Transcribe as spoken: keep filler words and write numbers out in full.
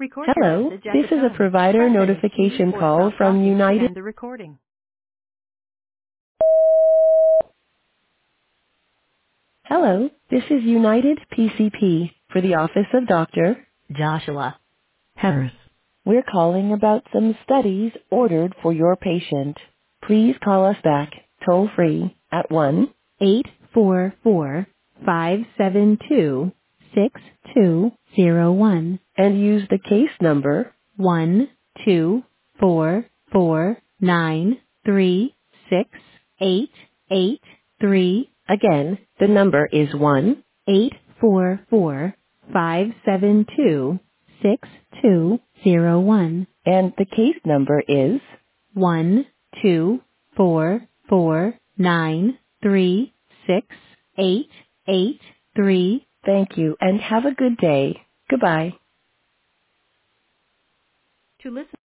Record your Hello, message at this the is a tone. provider Press any key notification or call stop from talking to United. end the recording. Hello, this is United P C P for the office of Doctor Joshua Harris. We're calling about some studies ordered for your patient. Please call us back toll free at one eight four four five seven two six two zero one and use the case number one two four four nine three six eight eight three. Again, the number is one eight four four five seven two six two zero one and the case number is one two four four nine three six eight eight three. Thank you and have a good day. Goodbye. To listen